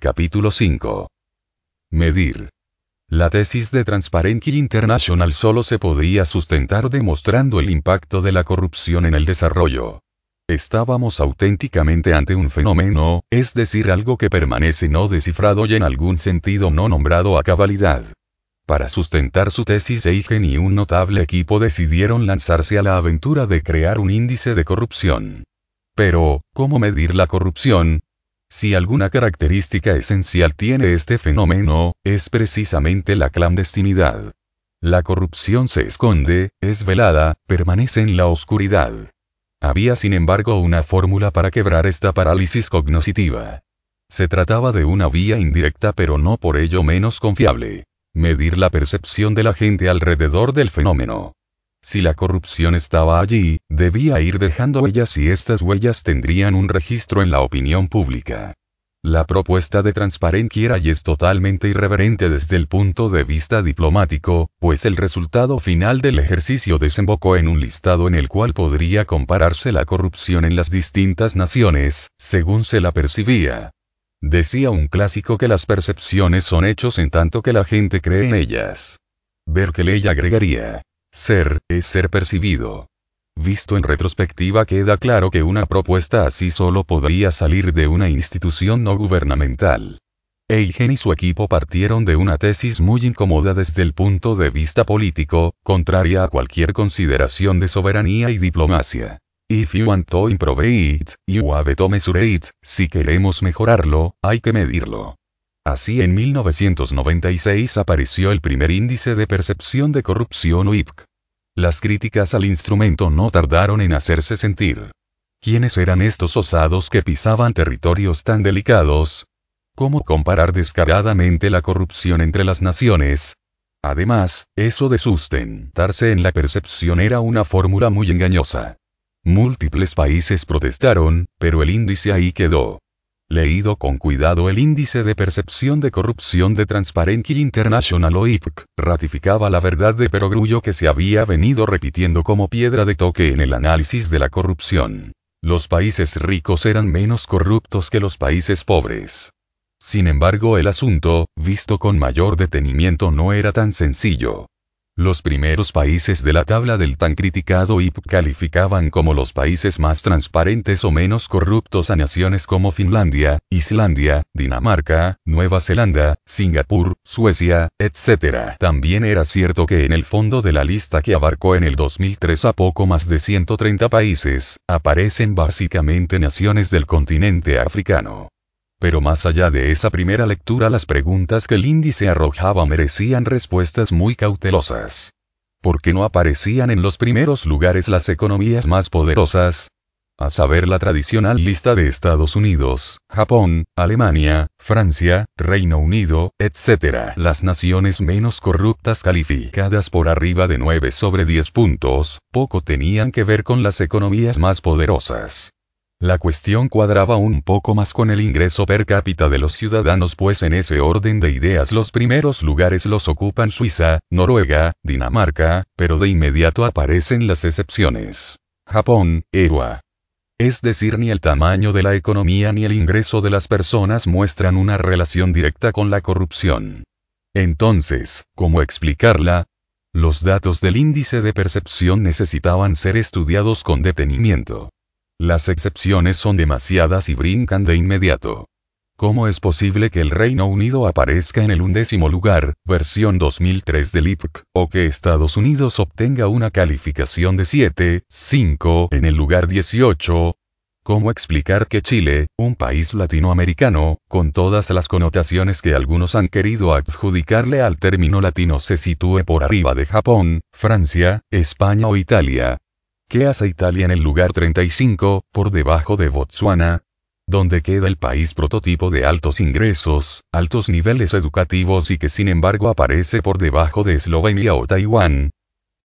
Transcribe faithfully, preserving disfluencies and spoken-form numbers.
Capítulo cinco. Medir. La tesis de Transparency International solo se podría sustentar demostrando el impacto de la corrupción en el desarrollo. Estábamos auténticamente ante un fenómeno, es decir, algo que permanece no descifrado y en algún sentido no nombrado a cabalidad. Para sustentar su tesis, Eigen y un notable equipo decidieron lanzarse a la aventura de crear un índice de corrupción. Pero, ¿cómo medir la corrupción? Si alguna característica esencial tiene este fenómeno, es precisamente la clandestinidad. La corrupción se esconde, es velada, permanece en la oscuridad. Había sin embargo una fórmula para quebrar esta parálisis cognoscitiva. Se trataba de una vía indirecta pero no por ello menos confiable. Medir la percepción de la gente alrededor del fenómeno. Si la corrupción estaba allí, debía ir dejando huellas y estas huellas tendrían un registro en la opinión pública. La propuesta de Transparency era y es totalmente irreverente desde el punto de vista diplomático, pues el resultado final del ejercicio desembocó en un listado en el cual podría compararse la corrupción en las distintas naciones, según se la percibía. Decía un clásico que las percepciones son hechos en tanto que la gente cree en ellas. Berkeley agregaría. Ser, es ser percibido. Visto en retrospectiva queda claro que una propuesta así solo podría salir de una institución no gubernamental. Eigen y su equipo partieron de una tesis muy incómoda desde el punto de vista político, contraria a cualquier consideración de soberanía y diplomacia. If you want to improve it, you have to measure it. Si queremos mejorarlo, hay que medirlo. Así en mil novecientos noventa y seis apareció el primer índice de percepción de corrupción o I P C. Las críticas al instrumento no tardaron en hacerse sentir. ¿Quiénes eran estos osados que pisaban territorios tan delicados? ¿Cómo comparar descaradamente la corrupción entre las naciones? Además, eso de sustentarse en la percepción era una fórmula muy engañosa. Múltiples países protestaron, pero el índice ahí quedó. Leído con cuidado, el índice de percepción de corrupción de Transparency International o I P C, ratificaba la verdad de perogrullo que se había venido repitiendo como piedra de toque en el análisis de la corrupción. Los países ricos eran menos corruptos que los países pobres. Sin embargo, el asunto, visto con mayor detenimiento, no era tan sencillo. Los primeros países de la tabla del tan criticado I P C calificaban como los países más transparentes o menos corruptos a naciones como Finlandia, Islandia, Dinamarca, Nueva Zelanda, Singapur, Suecia, etcétera. También era cierto que en el fondo de la lista, que abarcó en el dos mil tres a poco más de ciento treinta países, aparecen básicamente naciones del continente africano. Pero más allá de esa primera lectura, las preguntas que el índice arrojaba merecían respuestas muy cautelosas. ¿Por qué no aparecían en los primeros lugares las economías más poderosas? A saber, la tradicional lista de Estados Unidos, Japón, Alemania, Francia, Reino Unido, etcétera. Las naciones menos corruptas, calificadas por arriba de nueve sobre diez puntos, poco tenían que ver con las economías más poderosas. La cuestión cuadraba un poco más con el ingreso per cápita de los ciudadanos, pues en ese orden de ideas los primeros lugares los ocupan Suiza, Noruega, Dinamarca, pero de inmediato aparecen las excepciones. Japón, E U A. Es decir, ni el tamaño de la economía ni el ingreso de las personas muestran una relación directa con la corrupción. Entonces, ¿cómo explicarla? Los datos del índice de percepción necesitaban ser estudiados con detenimiento. Las excepciones son demasiadas y brincan de inmediato. ¿Cómo es posible que el Reino Unido aparezca en el undécimo lugar, versión dos mil tres del I P C, o que Estados Unidos obtenga una calificación de siete punto cinco en el lugar dieciocho? ¿Cómo explicar que Chile, un país latinoamericano, con todas las connotaciones que algunos han querido adjudicarle al término latino, se sitúe por arriba de Japón, Francia, España o Italia? ¿Qué hace Italia en el lugar treinta y cinco, por debajo de Botsuana? ¿Dónde queda el país prototipo de altos ingresos, altos niveles educativos y que sin embargo aparece por debajo de Eslovenia o Taiwán?